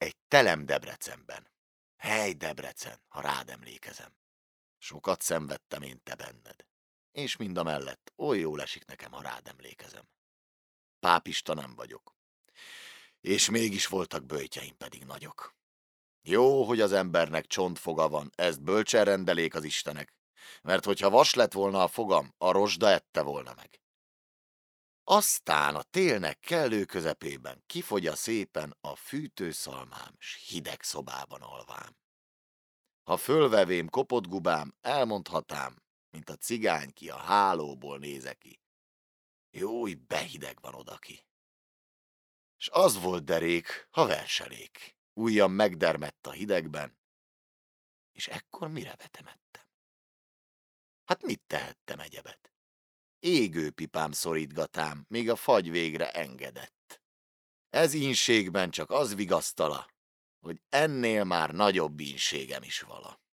Egy telem Debrecenben. Hely, Debrecen, ha rád emlékezem. Sokat szenvedtem én te benned. És mindamellett oly jól esik nekem, ha rád emlékezem. Pápista nem vagyok. És mégis voltak böjtjeim pedig nagyok. Jó, hogy az embernek csontfoga van, ezt bölcsen rendelék az istenek, mert hogyha vas lett volna a fogam, a rozsda ette volna meg. Aztán a télnek kellő közepében kifogya szépen a fűtőszalmám, s hideg szobában alvám. Ha fölvevém kopott gubám, elmondhatám, mint a cigány ki a hálóból néze ki. Jój, behideg van odaki. S az volt derék, ha verselék. Ujjam megdermett a hidegben, és ekkor mire vetemettem? Hát mit tehettem egyebet? Égő pipám szorítgatám, míg a fagy végre engedett. Ez ínségben csak az vigasztala, hogy ennél már nagyobb ínségem is vala.